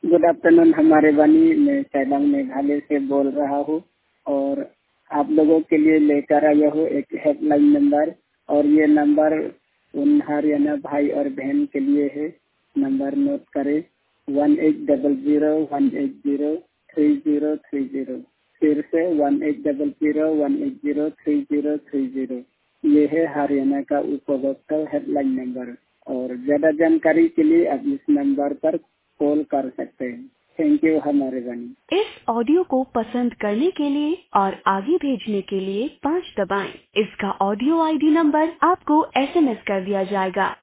Good afternoon हमारे वानी, मैं सैलांग मेघालय से बोल रहा हूँ और आप लोगों के लिए लेकर आया हूँ एक हेल्पलाइन नंबर। और ये नंबर उन हरियाणा भाई और बहन के लिए है। नंबर नोट करें 1800-180-3030। फिर से 1800-180-3030। ये है हरियाणा का उपभोक्ता हेल्पलाइन नंबर। और ज्यादा जानकारी के लिए आप इस नंबर पर कॉल कर सकते हैं। थैंक यू हमारे बनी। इस ऑडियो को पसंद करने के लिए और आगे भेजने के लिए 5 दबाएं। इसका ऑडियो आईडी नंबर आपको SMS कर दिया जाएगा।